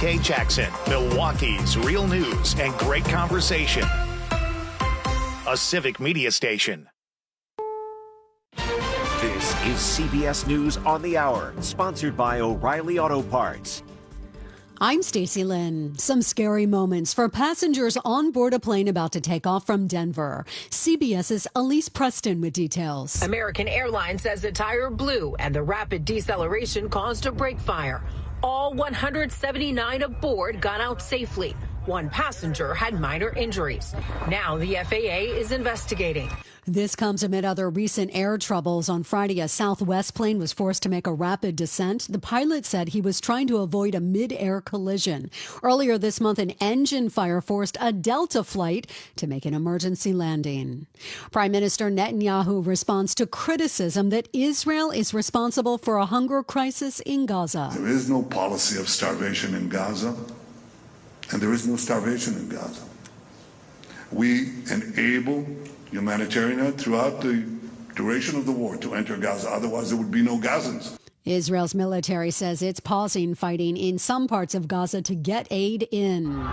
Kay Jackson, Milwaukee's real news and great conversation. A Civic Media station. This is CBS News on the Hour, sponsored by O'Reilly Auto Parts. I'm Stacey Lynn. Some scary moments for passengers on board a plane about to take off from Denver. CBS's Elise Preston with details. American Airlines says a tire blew and the rapid deceleration caused a brake fire. All 179 aboard got out safely. One passenger had minor injuries. Now the FAA is investigating. This comes amid other recent air troubles. On Friday, a Southwest plane was forced to make a rapid descent. The pilot said he was trying to avoid a mid-air collision. Earlier this month, an engine fire forced a Delta flight to make an emergency landing. Prime Minister Netanyahu responds to criticism that Israel is responsible for a hunger crisis in Gaza. There is no policy of starvation in Gaza, and there is no starvation in Gaza. We enable humanitarian aid throughout the duration of the war to enter Gaza. Otherwise, there would be no Gazans. Israel's military says it's pausing fighting in some parts of Gaza to get aid in.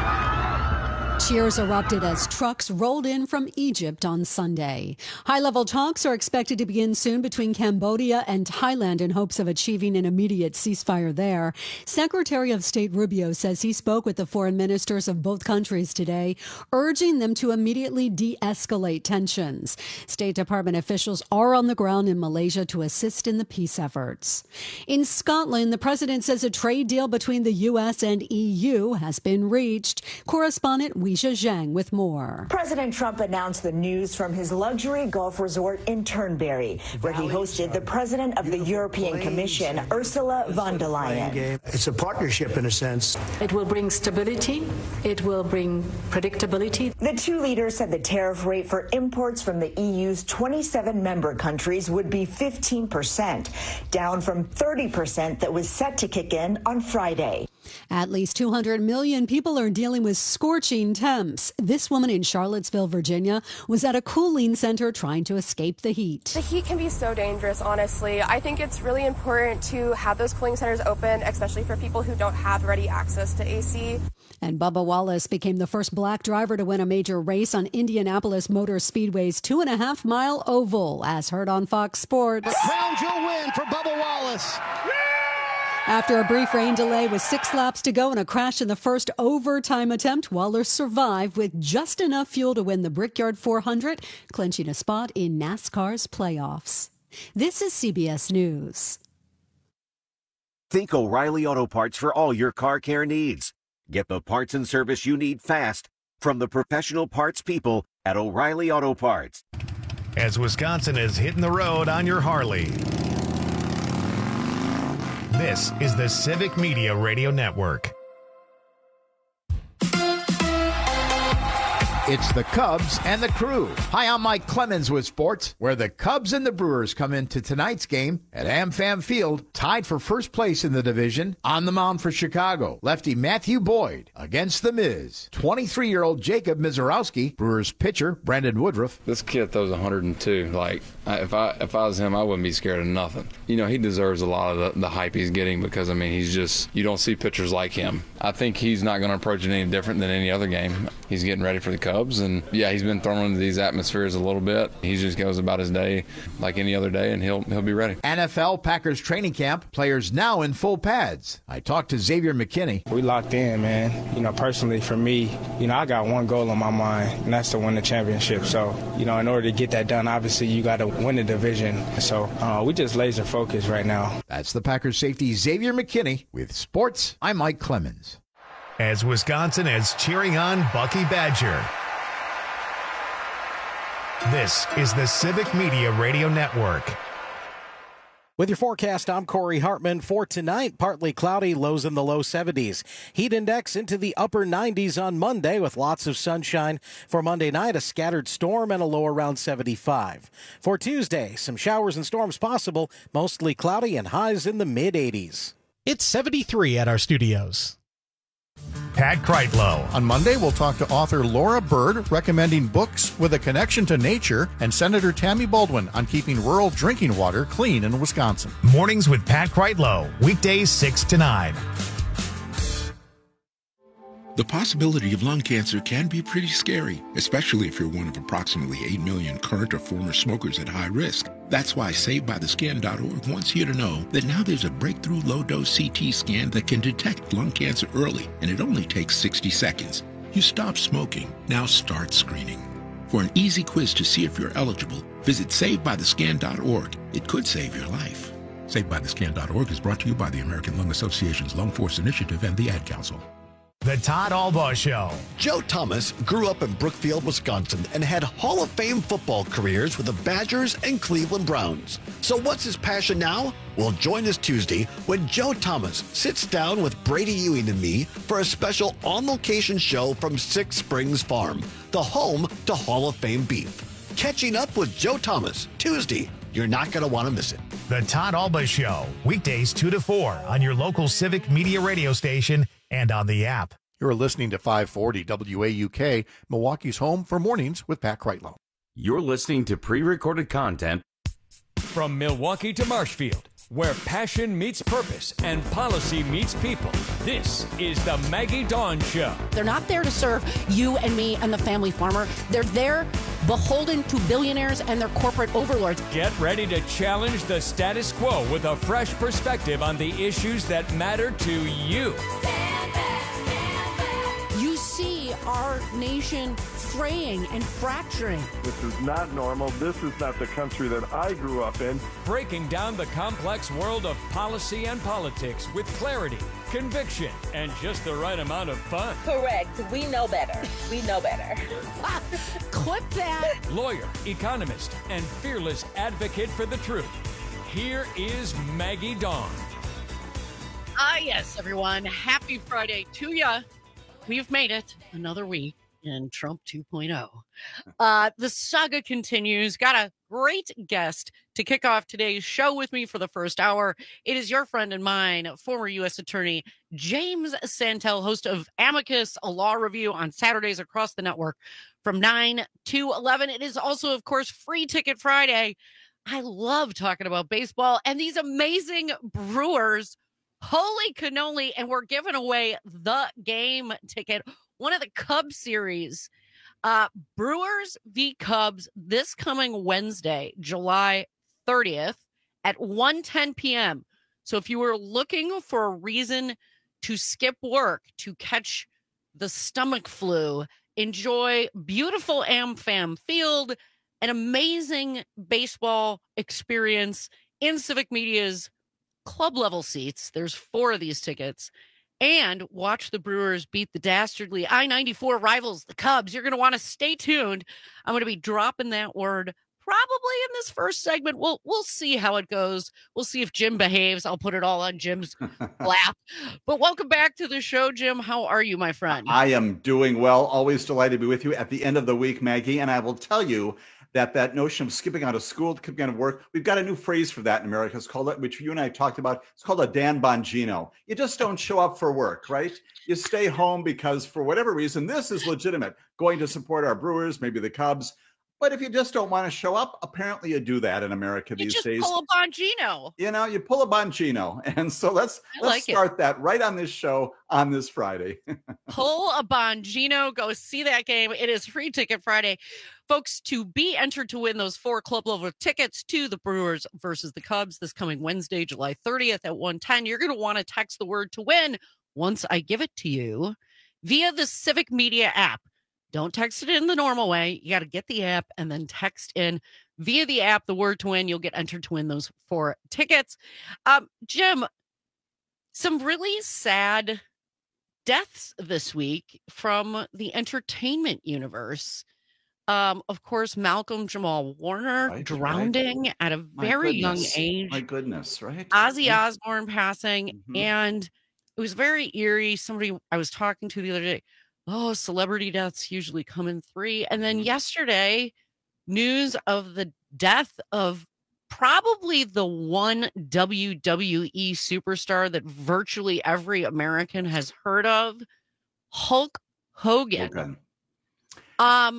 Cheers erupted as trucks rolled in from Egypt on Sunday. High-level talks are expected to begin soon between Cambodia and Thailand in hopes of achieving an immediate ceasefire there. Secretary of State Rubio says he spoke with the foreign ministers of both countries today, urging them to immediately de-escalate tensions. State Department officials are on the ground in Malaysia to assist in the peace efforts. In Scotland, the president says a trade deal between the U.S. and EU has been reached. Correspondent Weijia Zhang with more. President Trump announced the news from his luxury golf resort in Turnberry, where he hosted the president of the European Commission, Ursula von der Leyen. It's a partnership in a sense. It will bring stability. It will bring predictability. The two leaders said the tariff rate for imports from the EU's 27 member countries would be 15%, down from 30% that was set to kick in on Friday. At least 200 million people are dealing with scorching temps. This woman in Charlottesville, Virginia, was at a cooling center trying to escape the heat. The heat can be so dangerous, honestly. I think it's really important to have those cooling centers open, especially for people who don't have ready access to AC. And Bubba Wallace became the first black driver to win a major race on Indianapolis Motor Speedway's 2.5-mile oval, as heard on Fox Sports. Crown jewel win for Bubba Wallace. After a brief rain delay with 6 laps to go and a crash in the first overtime attempt, Wallace survived with just enough fuel to win the Brickyard 400, clinching a spot in NASCAR's playoffs. This is CBS News. Think O'Reilly Auto Parts for all your car care needs. Get the parts and service you need fast from the professional parts people at O'Reilly Auto Parts. As Wisconsin is hitting the road on your Harley. This is the Civic Media Radio Network. It's the Cubs and the Crew. Hi, I'm Mike Clemens with sports, where the Cubs and the Brewers come into tonight's game at AmFam Field, tied for first place in the division. On the mound for Chicago, lefty Matthew Boyd against the Miz. 23-year-old Jacob Mizorowski, Brewers pitcher Brandon Woodruff. This kid throws 102. If I was him, I wouldn't be scared of nothing. You know, he deserves a lot of the hype he's getting because, I mean, he's just, you don't see pitchers like him. I think he's not going to approach it any different than any other game. He's getting ready for the Cubs, and yeah, he's been thrown into these atmospheres a little bit. He just goes about his day like any other day, and he'll be ready. NFL Packers training camp, players now in full pads. I talked to Xavier McKinney. We locked in, man. You know, personally for me, I got one goal on my mind, and that's to win the championship. So, in order to get that done, obviously you got to win the division. So we just laser focused right now. That's the Packers safety Xavier McKinney. With sports, I'm Mike Clemens. As Wisconsin is cheering on Bucky Badger. This is the Civic Media Radio Network. With your forecast, I'm Corey Hartman. For tonight, partly cloudy, lows in the low 70s. Heat index into the upper 90s on Monday with lots of sunshine. For Monday night, a scattered storm and a low around 75. For Tuesday, some showers and storms possible, mostly cloudy and highs in the mid-80s. It's 73 at our studios. Pat Kreitlow. On Monday, we'll talk to author Laura Bird, recommending books with a connection to nature, and Senator Tammy Baldwin on keeping rural drinking water clean in Wisconsin. Mornings with Pat Kreitlow, weekdays 6 to 9. The possibility of lung cancer can be pretty scary, especially if you're one of approximately 8 million current or former smokers at high risk. That's why SaveByTheScan.org wants you to know that now there's a breakthrough low-dose CT scan that can detect lung cancer early, and it only takes 60 seconds. You stop smoking, now start screening. For an easy quiz to see if you're eligible, visit SaveByTheScan.org. It could save your life. SaveByTheScan.org is brought to you by the American Lung Association's Lung Force Initiative and the Ad Council. The Todd Albaugh Show. Joe Thomas grew up in Brookfield, Wisconsin, and had Hall of Fame football careers with the Badgers and Cleveland Browns. So what's his passion now? Well, join us Tuesday when Joe Thomas sits down with Brady Ewing and me for a special on-location show from Six Springs Farm, the home to Hall of Fame beef. Catching up with Joe Thomas, Tuesday. You're not going to want to miss it. The Todd Albaugh Show, weekdays 2 to 4 on your local Civic Media radio station and on the app. You're listening to 540 WAUK, Milwaukee's home for mornings with Pat Kreitlow. You're listening to pre-recorded content from Milwaukee to Marshfield, where passion meets purpose and policy meets people. This is the Maggie Dawn Show. They're not there to serve you and me and the family farmer. They're there beholden to billionaires and their corporate overlords. Get ready to challenge the status quo with a fresh perspective on the issues that matter to you. Stand back. You see our nation fraying and fracturing. This is not normal. This is not the country that I grew up in. Breaking down the complex world of policy and politics with clarity, conviction, and just the right amount of fun. Correct. We know better. We know better. Clip that. Lawyer, economist, and fearless advocate for the truth. Here is Maggie Dawn. Yes, everyone. Happy Friday to ya. We've made it another week in Trump 2.0. The saga continues. Got a great guest to kick off today's show with me for the first hour. It is your friend and mine, former U.S. Attorney James Santel, host of Amicus, a law review on Saturdays across the network from 9 to 11. It is also, of course, Free Ticket Friday. I love talking about baseball and these amazing Brewers. Holy cannoli. And we're giving away the game ticket, one of the Cubs series. Brewers v. Cubs this coming Wednesday, July 30th at 1:10 p.m. So if you were looking for a reason to skip work, to catch the stomach flu, enjoy beautiful AmFam Field, an amazing baseball experience in Civic Media's club level seats. There's 4 of these tickets. And watch the Brewers beat the dastardly I-94 rivals, the Cubs. You're going to want to stay tuned. I'm going to be dropping that word probably in this first segment. We'll see how it goes. We'll see if Jim behaves. I'll put it all on Jim's lap. But welcome back to the show, Jim. How are you, my friend? I am doing well. Always delighted to be with you at the end of the week, Maggie. And I will tell you that notion of skipping out of school, skipping out of work, we've got a new phrase for that in America. It's called, which you and I talked about, it's called a Dan Bongino. You just don't show up for work, right? You stay home because for whatever reason, this is legitimate, going to support our Brewers, maybe the Cubs. But if you just don't want to show up, apparently you do that in America these days. You just pull a Bongino. You know, you pull a Bongino. And so let's start that right on this show on this Friday. Pull a Bongino. Go see that game. It is Free Ticket Friday. Folks, to be entered to win those 4 club level tickets to the Brewers versus the Cubs this coming Wednesday, July 30th at 1:10, you're going to want to text the word to win once I give it to you via the Civic Media app. Don't text it in the normal way. You got to get the app and then text in via the app the word to win. You'll get entered to win those 4 tickets. Jim, some really sad deaths this week from the entertainment universe. Of course, Malcolm Jamal Warner drowning at a very young age. My goodness, right? Ozzy Osbourne passing. And it was very eerie. Somebody I was talking to the other day, celebrity deaths usually come in 3. And then yesterday, news of the death of probably the one WWE superstar that virtually every American has heard of, Hulk Hogan.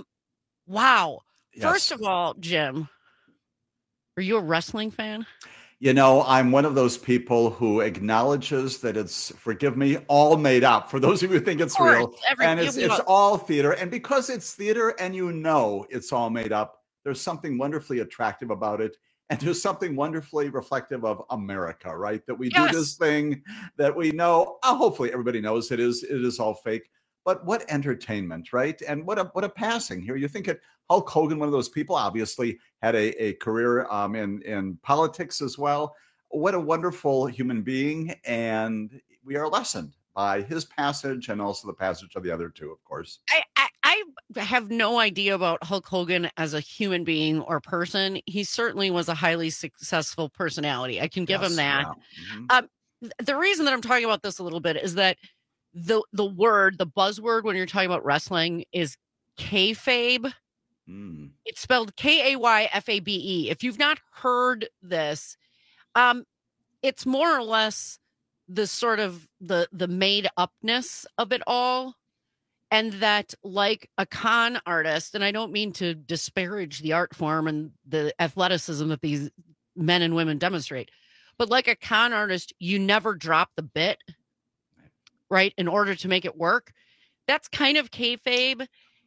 Wow. Yes. First of all, Jim, are you a wrestling fan? You know, I'm one of those people who acknowledges that it's, forgive me, all made up. For those of you who think it's real, and it's all theater. And because it's theater and you know it's all made up, there's something wonderfully attractive about it. And there's something wonderfully reflective of America, right? That we do this thing that we know, hopefully everybody knows it is all fake. But what entertainment, right? And what a passing here. You think it, Hulk Hogan, one of those people, obviously had a career in politics as well. What a wonderful human being. And we are lessened by his passage and also the passage of the other two, of course. I have no idea about Hulk Hogan as a human being or person. He certainly was a highly successful personality. I can give him that. Yeah. The reason that I'm talking about this a little bit is that the buzzword when you're talking about wrestling is kayfabe. It's spelled Kayfabe. If you've not heard this, it's more or less the sort of the made upness of it all. And that, like a con artist, and I don't mean to disparage the art form and the athleticism that these men and women demonstrate, but like a con artist, you never drop the bit, right, in order to make it work. That's kind of kayfabe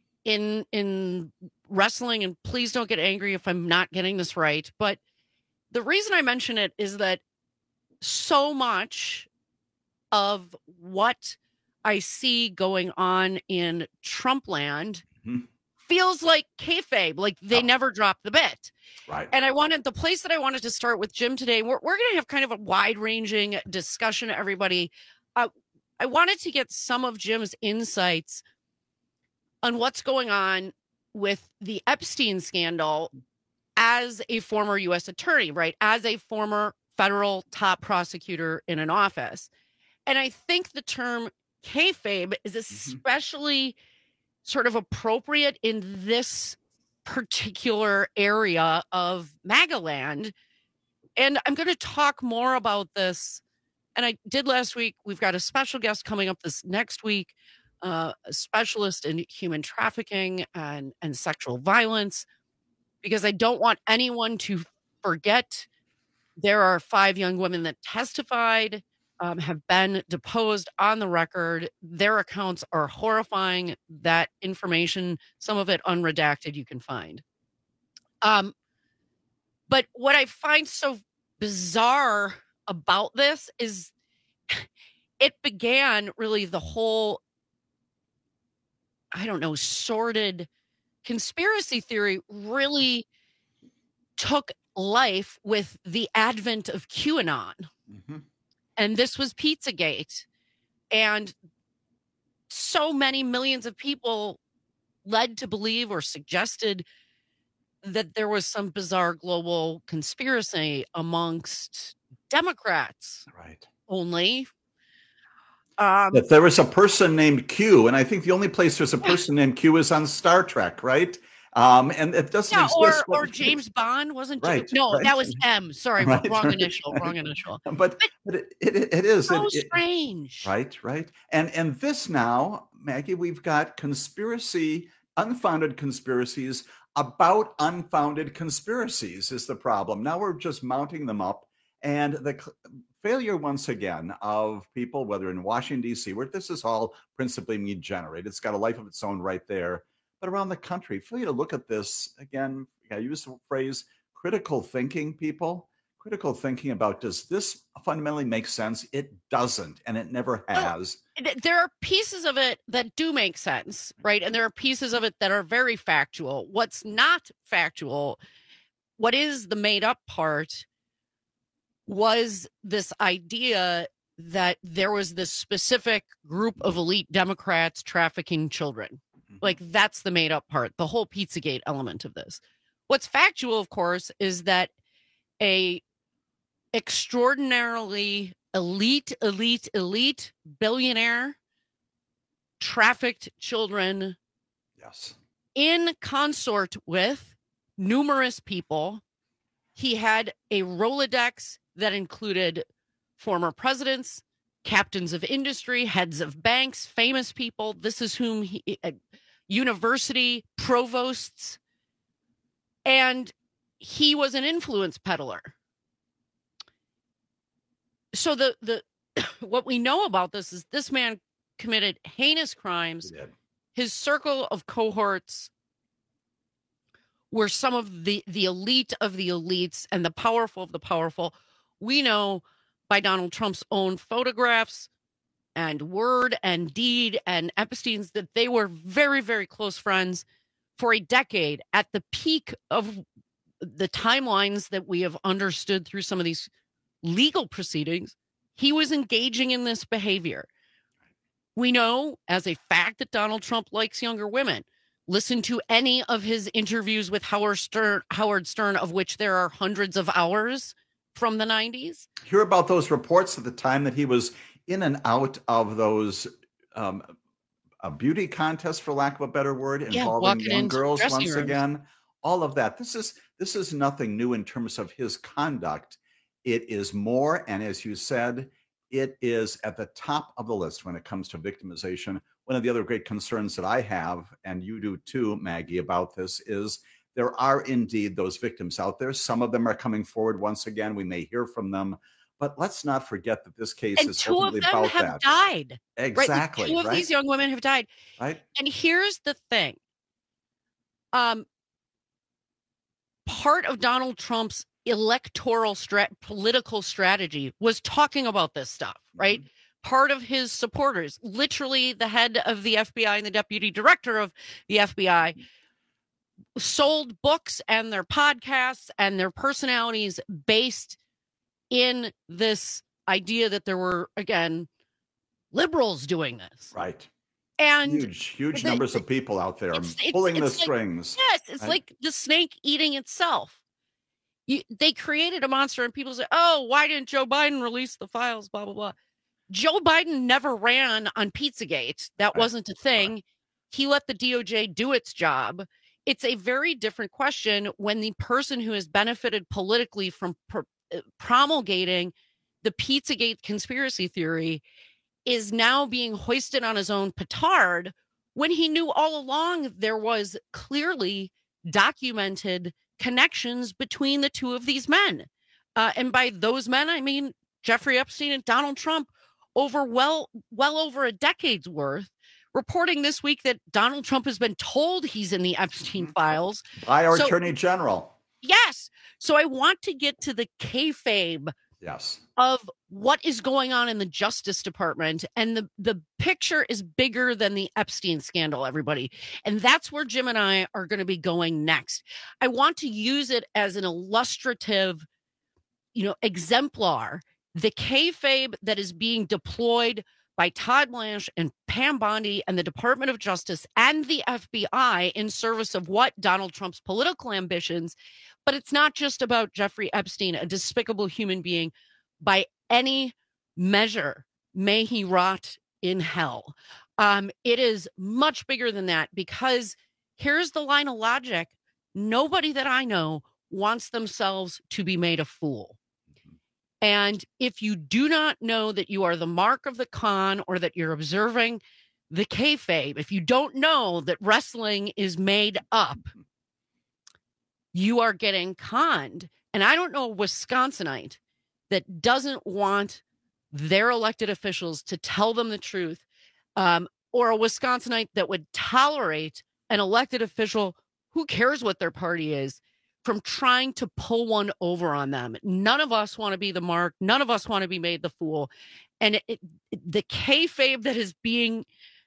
in wrestling, and please don't get angry if I'm not getting this right. But the reason I mention it is that so much of what I see going on in Trump land feels like kayfabe, like they never dropped the bit. Right. And the place that I wanted to start with Jim today, we're going to have kind of a wide-ranging discussion, everybody. I wanted to get some of Jim's insights on what's going on with the Epstein scandal as a former U.S. attorney, right? As a former federal top prosecutor in an office. And I think the term kayfabe is especially sort of appropriate in this particular area of MAGA land. And I'm going to talk more about this. And I did last week. We've got a special guest coming up this next week, a specialist in human trafficking and sexual violence, because I don't want anyone to forget there are 5 young women that testified, have been deposed on the record. Their accounts are horrifying. That information, some of it unredacted, you can find. But what I find so bizarre about this is it began really the whole, I don't know, sordid conspiracy theory really took life with the advent of QAnon. And this was Pizzagate. And so many millions of people led to believe or suggested that there was some bizarre global conspiracy amongst Democrats. Right. Only. That there was a person named Q. And I think the only place there's a person named Q is on Star Trek, right? And it doesn't exist. Or James Bond wasn't. Right, no, right. That was M. Sorry, Right, wrong right. initial. Wrong initial. But it is so strange. Right. And this now, Maggie, we've got unfounded conspiracies about unfounded conspiracies is the problem. Now we're just mounting them up, and the failure once again of people, whether in Washington D.C., where this is all principally media generated, it's got a life of its own right there. But around the country, for you to look at this again, I use the phrase critical thinking, people. Critical thinking about, does this fundamentally make sense? It doesn't, and it never has. There are pieces of it that do make sense, right? And there are pieces of it that are very factual. What's not factual, what is the made up part, was this idea that there was this specific group of elite Democrats trafficking children. Like, that's the made up part, the whole Pizzagate element of this. What's factual, of course, is that a extraordinarily elite billionaire trafficked children. Yes. In consort with numerous people. He had a Rolodex that included former presidents, captains of industry, heads of banks, famous people. This is whom university provosts. And he was an influence peddler. So the what we know about this is this man committed heinous crimes. His circle of cohorts were some of the elite of the elites and the powerful of the powerful. We know by Donald Trump's own photographs and word and deed and Epstein's that they were very, very close friends for a decade. At the peak of the timelines that we have understood through some of these legal proceedings, he was engaging in this behavior. We know as a fact that Donald Trump likes younger women. Listen to any of his interviews with Howard Stern, of which there are hundreds of hours from the 90s. Hear about those reports at the time that he was in and out of those beauty contests, for lack of a better word, involving young girls once again. All of that. This is nothing new in terms of his conduct. It is more, and as you said, it is at the top of the list when it comes to victimization. One of the other great concerns that I have, and you do too, Maggie, about this is there are indeed those victims out there. Some of them are coming forward once again. We may hear from them, but let's not forget that this case is ultimately about that. Two of them have died. Exactly. Right? Two of these young women have died. Right. And here's the thing. Part of Donald Trump's electoral political strategy was talking about this stuff, right? Mm-hmm. Part of his supporters, literally the head of the FBI and the deputy director of the FBI, sold books and their podcasts and their personalities based in this idea that there were, again, liberals doing this. Right. And huge numbers of people out there pulling the strings. Yes, it's like the snake eating itself. They created a monster and people say, oh, why didn't Joe Biden release the files, blah, blah, blah. Joe Biden never ran on Pizzagate. That wasn't a thing. Right. He let the DOJ do its job. It's a very different question when the person who has benefited politically from promulgating the Pizzagate conspiracy theory is now being hoisted on his own petard when he knew all along there was clearly documented connections between the two of these men. And by those men, I mean Jeffrey Epstein and Donald Trump over well over a decade's worth, reporting this week that Donald Trump has been told he's in the Epstein files. By our Attorney General. Yes. So I want to get to the kayfabe of what is going on in the Justice Department. And the picture is bigger than the Epstein scandal, everybody. And that's where Jim and I are going to be going next. I want to use it as an illustrative, exemplar, the kayfabe that is being deployed by Todd Blanche and Pam Bondi and the Department of Justice and the FBI in service of what? Donald Trump's political ambitions. But it's not just about Jeffrey Epstein, a despicable human being by any measure. May he rot in hell. It is much bigger than that, because here's the line of logic. Nobody that I know wants themselves to be made a fool. And if you do not know that you are the mark of the con, or that you're observing the kayfabe, if you don't know that wrestling is made up, you are getting conned. And I don't know a Wisconsinite that doesn't want their elected officials to tell them the truth, or a Wisconsinite that would tolerate an elected official, who cares what their party is, from trying to pull one over on them. None of us want to be the mark. None of us want to be made the fool. And the kayfabe that is being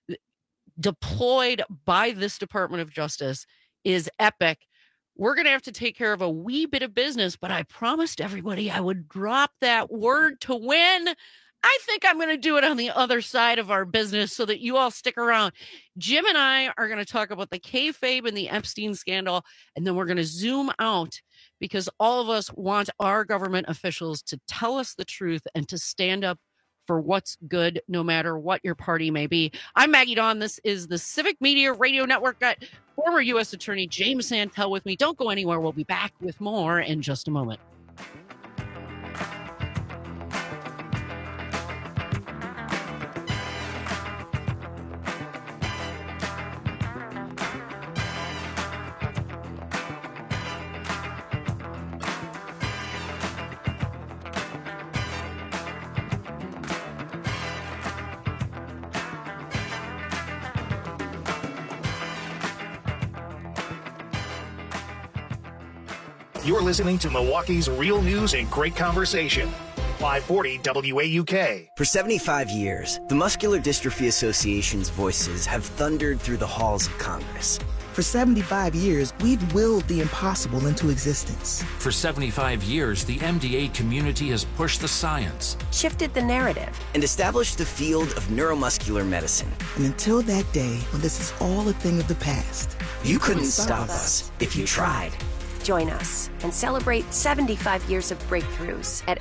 deployed by this Department of Justice is epic. We're going to have to take care of a wee bit of business, but I promised everybody I would drop that word to win. I think I'm going to do it on the other side of our business so that you all stick around. Jim and I are going to talk about the kayfabe and the Epstein scandal, and then we're going to zoom out, because all of us want our government officials to tell us the truth and to stand up for what's good, no matter what your party may be. I'm Maggie Dawn. This is the Civic Media Radio Network. Got former U.S. Attorney James Santel with me. Don't go anywhere. We'll be back with more in just a moment. You're listening to Milwaukee's Real News and Great Conversation. 540 WAUK. For 75 years, the Muscular Dystrophy Association's voices have thundered through the halls of Congress. For 75 years, we've willed the impossible into existence. For 75 years, the MDA community has pushed the science, shifted the narrative, and established the field of neuromuscular medicine. And until that day when this is all a thing of the past, you couldn't stop us if you tried. Join us and celebrate 75 years of breakthroughs at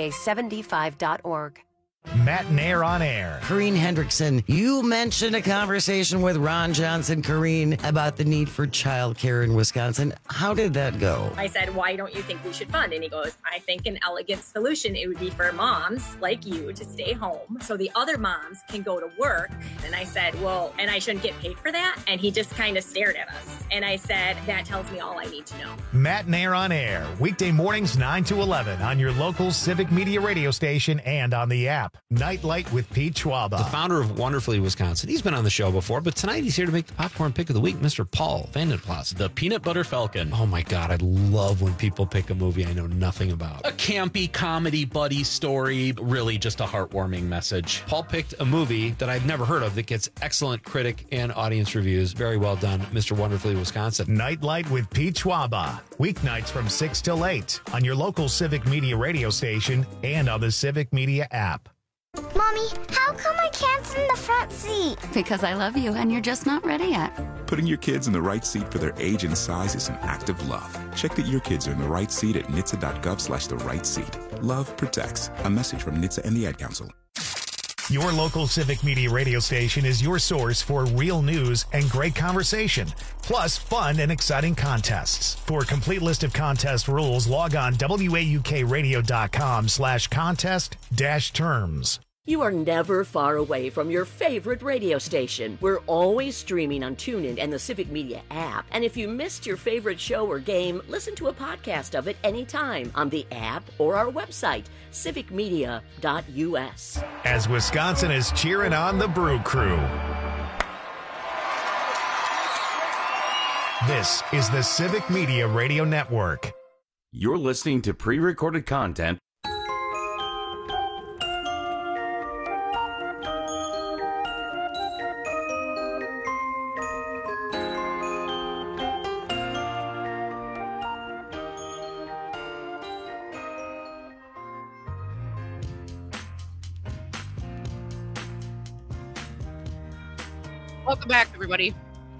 MDA75.org. Matt Nair on air. Corrine Hendrickson, you mentioned a conversation with Ron Johnson, Corrine, about the need for childcare in Wisconsin. How did that go? I said, why don't you think we should fund? And he goes, I think an elegant solution, it would be for moms like you to stay home so the other moms can go to work. And I said, well, and I shouldn't get paid for that? And he just kind of stared at us. And I said, that tells me all I need to know. Matt Nair on air, weekday mornings 9 to 11 on your local Civic Media radio station and on the app. Nightlight with Pete Schwaba. The founder of Wonderfully Wisconsin. He's been on the show before, but tonight he's here to make the popcorn pick of the week, Mr. Paul Vandenplas. The Peanut Butter Falcon. Oh my God, I love when people pick a movie I know nothing about. A campy comedy buddy story, really just a heartwarming message. Paul picked a movie that I'd never heard of that gets excellent critic and audience reviews. Very well done, Mr. Wonderfully Wisconsin. Nightlight with Pete Schwaba. Weeknights from 6 till 8 on your local Civic Media radio station and on the Civic Media app. Mommy, how come I can't sit in the front seat? Because I love you and you're just not ready yet. Putting your kids in the right seat for their age and size is an act of love. Check that your kids are in the right seat at nhtsa.gov/the right seat. Love protects. A message from NHTSA and the Ad Council. Your local Civic Media radio station is your source for real news and great conversation, plus fun and exciting contests. For a complete list of contest rules, log on waukradio.com/contest-terms. You are never far away from your favorite radio station. We're always streaming on TuneIn and the Civic Media app. And if you missed your favorite show or game, listen to a podcast of it anytime on the app or our website, civicmedia.us. As Wisconsin is cheering on the Brew Crew. This is the Civic Media Radio Network. You're listening to pre-recorded content. Welcome back, everybody.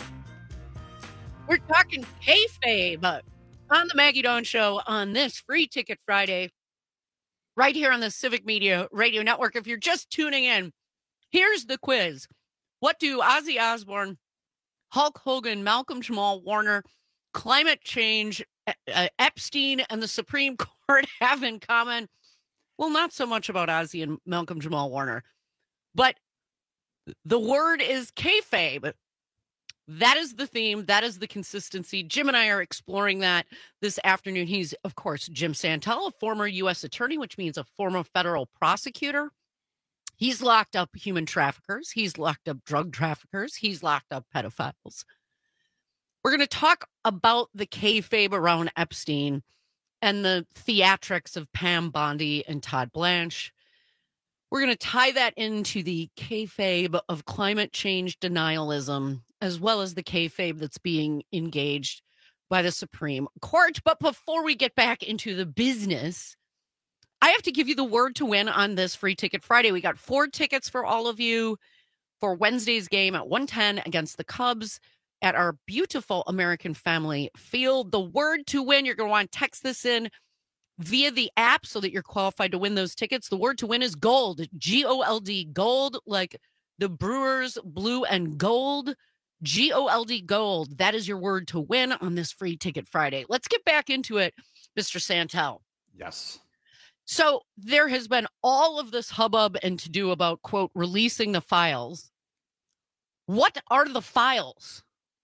We're talking kayfabe on the Maggie Dawn Show on this Free Ticket Friday, right here on the Civic Media Radio Network. If you're just tuning in, here's the quiz. What do Ozzy Osbourne, Hulk Hogan, Malcolm Jamal Warner, climate change, Epstein, and the Supreme Court have in common? Well, not so much about Ozzy and Malcolm Jamal Warner, but the word is kayfabe. That is the theme. That is the consistency. Jim and I are exploring that this afternoon. He's, of course, Jim Santel, a former U.S. attorney, which means a former federal prosecutor. He's locked up human traffickers. He's locked up drug traffickers. He's locked up pedophiles. We're going to talk about the kayfabe around Epstein and the theatrics of Pam Bondi and Todd Blanche. We're going to tie that into the kayfabe of climate change denialism, as well as the kayfabe that's being engaged by the Supreme Court. But before we get back into the business, I have to give you the word to win on this Free Ticket Friday. We got 4 tickets for all of you for Wednesday's game at 1:10 against the Cubs at our beautiful American Family Field. The word to win, you're going to want to text this in via the app so that you're qualified to win those tickets. The word to win is gold, G-O-L-D, gold, like the Brewers blue and gold, G-O-L-D, gold. That is your word to win on this Free Ticket Friday. Let's get back into it, Mr. Santel. Yes. So there has been all of this hubbub and to-do about, quote, releasing the files. What are the files?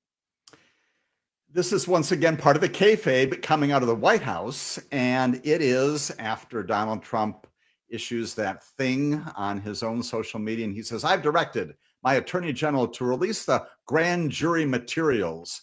This is once again part of the kayfabe coming out of the White House, and it is after Donald Trump issues that thing on his own social media, and he says, I've directed my attorney general to release the grand jury materials.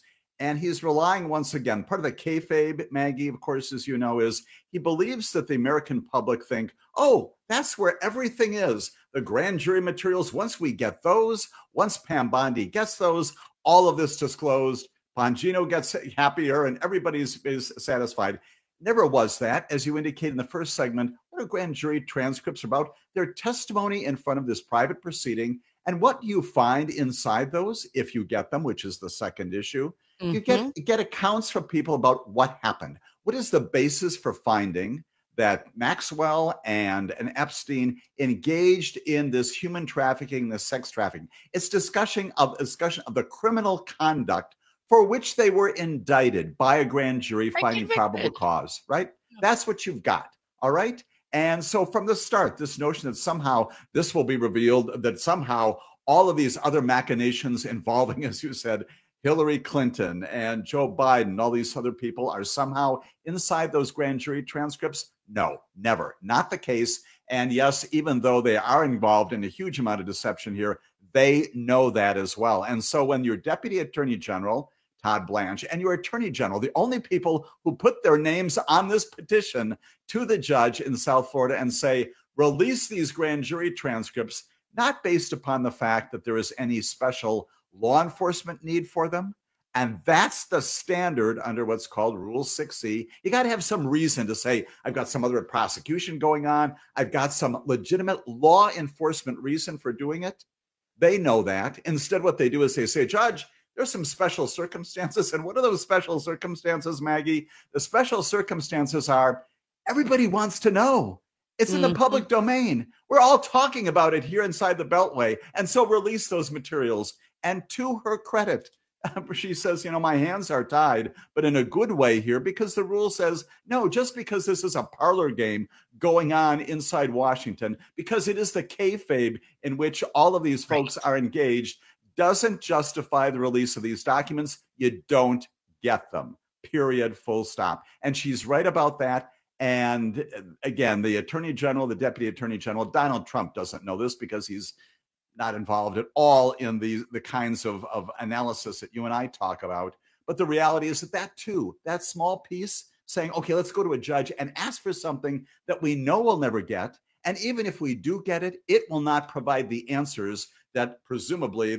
And he's relying once again, part of the kayfabe, Maggie, of course, as you know, is he believes that the American public think, oh, that's where everything is. The grand jury materials, once we get those, once Pam Bondi gets those, all of this disclosed, Bongino gets happier and everybody is satisfied. Never was that. As you indicated in the first segment, what are grand jury transcripts about? They're testimony in front of this private proceeding. And what you find inside those, if you get them, which is the second issue, you get accounts from people about what happened. What is the basis for finding that Maxwell and Epstein engaged in this human trafficking, this sex trafficking? It's discussion of the criminal conduct for which they were indicted by a grand jury finding probable cause, right? That's what you've got, all right? And so from the start, this notion that somehow this will be revealed, that somehow all of these other machinations involving, as you said, Hillary Clinton and Joe Biden, all these other people are somehow inside those grand jury transcripts? No, never. Not the case. And yes, even though they are involved in a huge amount of deception here, they know that as well. And so when your Deputy Attorney General, Todd Blanche, and your Attorney General, the only people who put their names on this petition to the judge in South Florida and say, release these grand jury transcripts, not based upon the fact that there is any special law enforcement need for them. And that's the standard under what's called Rule 6C. You got to have some reason to say, I've got some other prosecution going on. I've got some legitimate law enforcement reason for doing it. They know that. Instead, what they do is they say, Judge, there's some special circumstances. And what are those special circumstances, Maggie? The special circumstances are everybody wants to know. It's in the public domain. We're all talking about it here inside the Beltway. And so release those materials. And to her credit, she says, my hands are tied, but in a good way here, because the rule says, no, just because this is a parlor game going on inside Washington, because it is the kayfabe in which all of these folks are engaged, doesn't justify the release of these documents. You don't get them, period, full stop. And she's right about that. And again, the Attorney General, the Deputy Attorney General, Donald Trump doesn't know this because he's not involved at all in the kinds of analysis that you and I talk about. But the reality is that too, that small piece saying, okay, let's go to a judge and ask for something that we know we'll never get. And even if we do get it, it will not provide the answers that presumably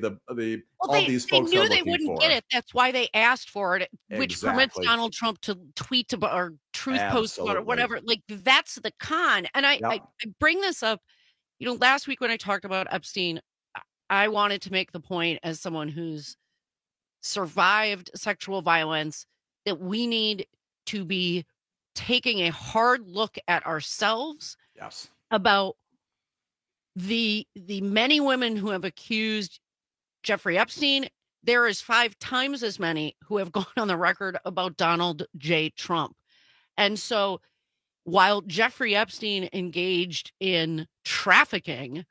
all these folks they knew are they looking wouldn't for. get it. That's why they asked for it, which permits Exactly. Donald Trump to tweet about or truth post about it, Absolutely. whatever. Like that's the con. And I bring this up, last week when I talked about Epstein, I wanted to make the point as someone who's survived sexual violence that we need to be taking a hard look at ourselves about the many women who have accused Jeffrey Epstein. There is 5 times as many who have gone on the record about Donald J. Trump. And so while Jeffrey Epstein engaged in trafficking,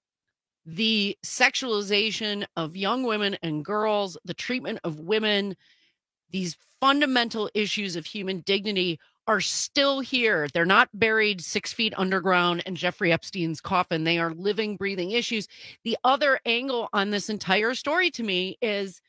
the sexualization of young women and girls, the treatment of women, these fundamental issues of human dignity are still here. They're not buried 6 feet underground in Jeffrey Epstein's coffin. They are living, breathing issues. The other angle on this entire story to me is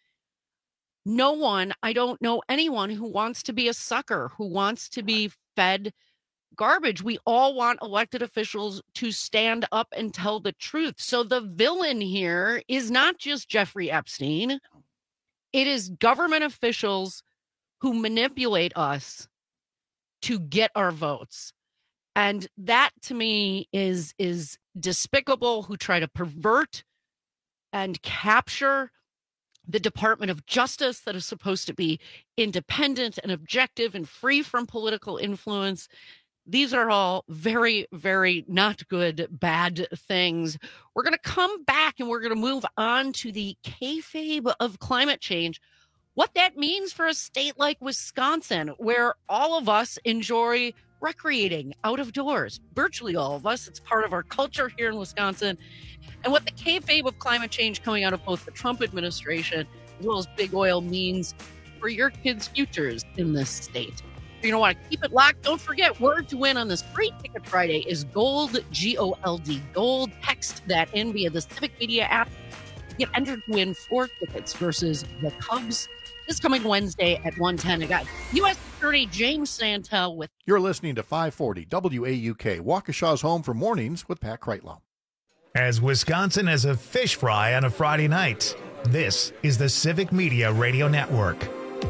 I don't know anyone who wants to be a sucker, who wants to be fed garbage. We all want elected officials to stand up and tell the truth. So the villain here is not just Jeffrey Epstein. It is government officials who manipulate us to get our votes. And that to me is despicable, who try to pervert and capture the Department of Justice that is supposed to be independent and objective and free from political influence. These are all very, very not good, bad things. We're going to come back and we're going to move on to the kayfabe of climate change. What that means for a state like Wisconsin, where all of us enjoy recreating out of doors, virtually all of us. It's part of our culture here in Wisconsin. And what the kayfabe of climate change coming out of both the Trump administration as well as big oil means for your kids' futures in this state. If you don't want to keep it locked, don't forget, word to win on this free Ticket Friday is GOLD, G-O-L-D, GOLD. Text that in via the Civic Media app. Get entered to win 4 tickets versus the Cubs, this coming Wednesday at 1:10. I got U.S. Attorney James Santel with. You're listening to 540 WAUK, Waukesha's home for mornings with Pat Kreitlow. As Wisconsin as a fish fry on a Friday night, this is the Civic Media Radio Network.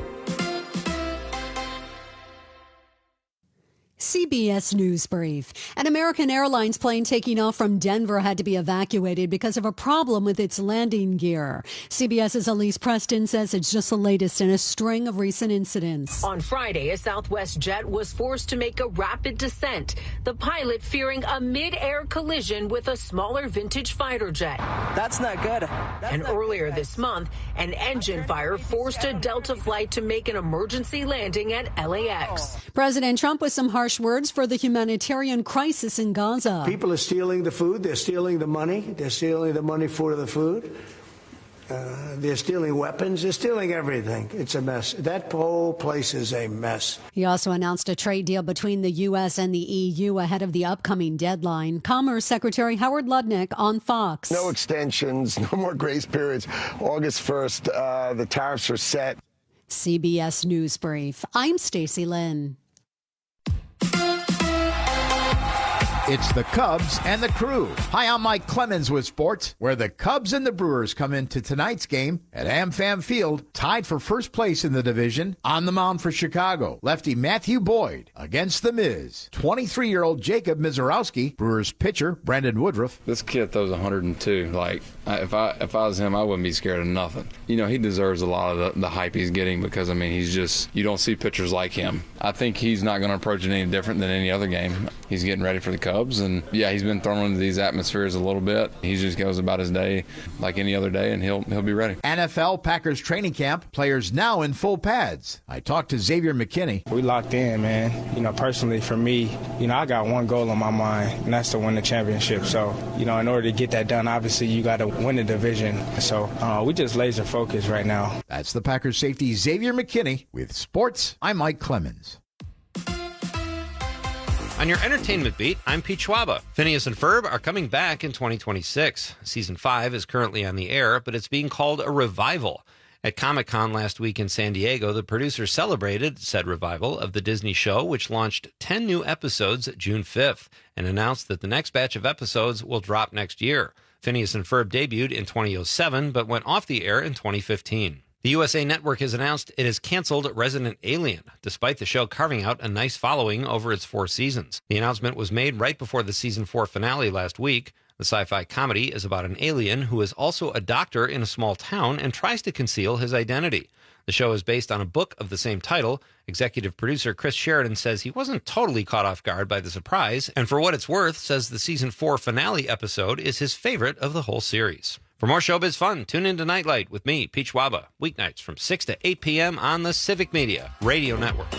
CBS News Brief. An American Airlines plane taking off from Denver had to be evacuated because of a problem with its landing gear. CBS's Elise Preston says it's just the latest in a string of recent incidents. On Friday, a Southwest jet was forced to make a rapid descent, the pilot fearing a mid-air collision with a smaller vintage fighter jet. That's not good. Earlier this month, an engine fire forced a Delta flight to make an emergency landing at LAX. President Trump with some harsh words for the humanitarian crisis in Gaza. People are stealing the food. They're stealing the money. They're stealing the money for the food. They're stealing weapons. They're stealing everything. It's a mess. That whole place is a mess. He also announced a trade deal between the U.S. and the EU ahead of the upcoming deadline. Commerce Secretary Howard Lutnick on Fox. No extensions, no more grace periods. August 1st, the tariffs are set. CBS News Brief. I'm Stacey Lynn. It's the Cubs and the Crew. Hi, I'm Mike Clemens with sports, where the Cubs and the Brewers come into tonight's game at AmFam Field, tied for first place in the division. On the mound for Chicago, lefty Matthew Boyd against the Miz. 23-year-old Jacob Mizorowski, Brewers pitcher Brandon Woodruff. This kid throws 102. Like, if I was him, I wouldn't be scared of nothing. You know, he deserves a lot of the hype he's getting because, I mean, he's just, you don't see pitchers like him. I think he's not going to approach it any different than any other game. He's getting ready for the Cubs, and yeah, he's been thrown into these atmospheres a little bit. He just goes about his day like any other day, and he'll be ready. NFL Packers training camp, players now in full pads. I talked to Xavier McKinney. We locked in, man. You know, personally for me, you know, I got one goal on my mind, and that's to win the championship. So, you know, in order to get that done, obviously you got to win the division. So we just laser focused right now. That's the Packers safety Xavier McKinney. With sports, I'm Mike Clemens. On your entertainment beat, I'm Pete Schwaba. Phineas and Ferb are coming back in 2026. Season 5 is currently on the air, but it's being called a revival. At Comic-Con last week in San Diego, the producers celebrated said revival of the Disney show, which launched 10 new episodes June 5th, and announced that the next batch of episodes will drop next year. Phineas and Ferb debuted in 2007, but went off the air in 2015. The USA Network has announced it has canceled Resident Alien, despite the show carving out a nice following over its 4 seasons. The announcement was made right before the season 4 finale last week. The sci-fi comedy is about an alien who is also a doctor in a small town and tries to conceal his identity. The show is based on a book of the same title. Executive producer Chris Sheridan says he wasn't totally caught off guard by the surprise, and for what it's worth, says the season 4 finale episode is his favorite of the whole series. For more showbiz fun, tune in to Nightlight with me, Pete Schwaba, weeknights from 6 to 8 p.m. on the Civic Media Radio Network.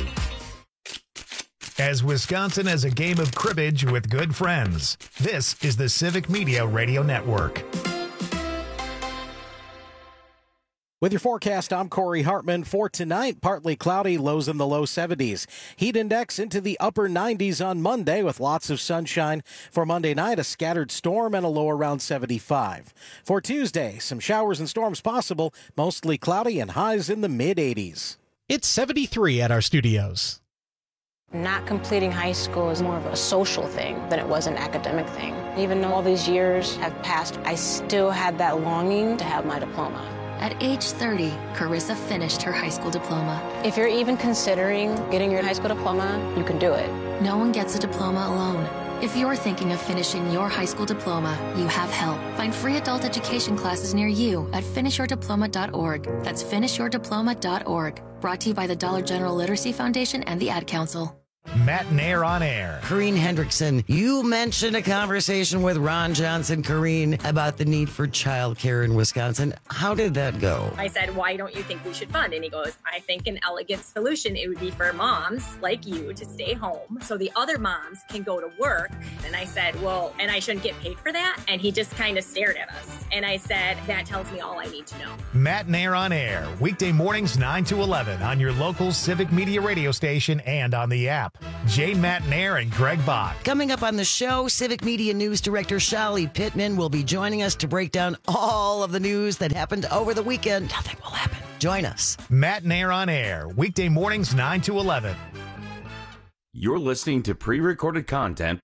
As Wisconsin as a game of cribbage with good friends, this is the Civic Media Radio Network. With your forecast, I'm Corey Hartman. For tonight, partly cloudy, lows in the low 70s. Heat index into the upper 90s on Monday with lots of sunshine. For Monday night, a scattered storm and a low around 75. For Tuesday, some showers and storms possible, mostly cloudy and highs in the mid-80s. It's 73 at our studios. Not completing high school is more of a social thing than it was an academic thing. Even though all these years have passed, I still had that longing to have my diploma. At age 30, Carissa finished her high school diploma. If you're even considering getting your high school diploma, you can do it. No one gets a diploma alone. If you're thinking of finishing your high school diploma, you have help. Find free adult education classes near you at finishyourdiploma.org. That's finishyourdiploma.org. Brought to you by the Dollar General Literacy Foundation and the Ad Council. Matt Nair on air. Corrine Hendrickson, you mentioned a conversation with Ron Johnson, Corrine, about the need for childcare in Wisconsin. How did that go? I said, why don't you think we should fund? And he goes, I think an elegant solution, it would be for moms like you to stay home so the other moms can go to work. And I said, well, and I shouldn't get paid for that? And he just kind of stared at us. And I said, that tells me all I need to know. Matt Nair on air, weekday mornings 9 to 11 on your local Civic Media radio station and on the app. Jane Matt Nair and Greg Bach. Coming up on the show, Civic Media News Director Shali Pittman will be joining us to break down all of the news that happened over the weekend. Nothing will happen Join us. Matt and Air on Air, weekday mornings 9 to 11. You're listening to pre-recorded content.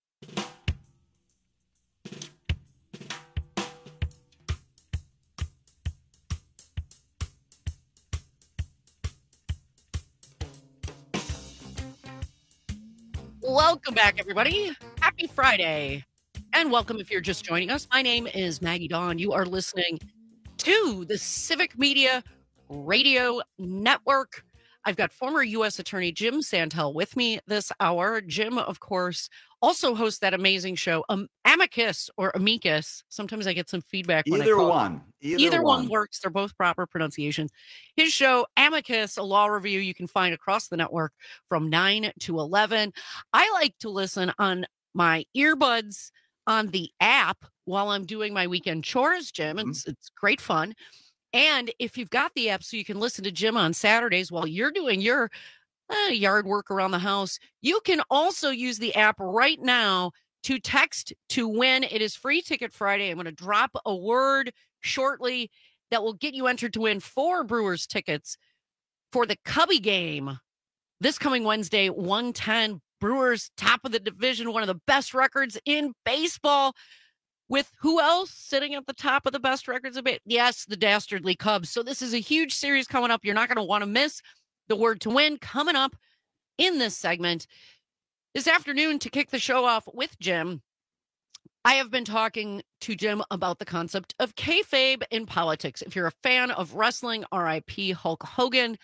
Welcome back, everybody. Happy Friday. And welcome if you're just joining us. My name is Maggie Dawn. You are listening to the Civic Media Radio Network. I've got former U.S. Attorney Jim Santel with me this hour. Jim, of course, also hosts that amazing show, Amicus or Amicus. Sometimes I get some feedback. Either one. Either one works. They're both proper pronunciations. His show, Amicus, a law review you can find across the network from 9 to 11. I like to listen on my earbuds on the app while I'm doing my weekend chores, Jim. It's great fun. And if you've got the app so you can listen to Jim on Saturdays while you're doing your yard work around the house, you can also use the app right now to text to win. It is Free Ticket Friday. I'm going to drop a word shortly that will get you entered to win 4 Brewers tickets for the Cubby game this coming Wednesday, 1:10. Brewers, top of the division, one of the best records in baseball. With who else sitting at the top of the best records of it? Yes, the dastardly Cubs. So this is a huge series coming up. You're not going to want to miss the word to win coming up in this segment. This afternoon, to kick the show off with Jim, I have been talking to Jim about the concept of kayfabe in politics. If you're a fan of wrestling, R.I.P. Hulk Hogan,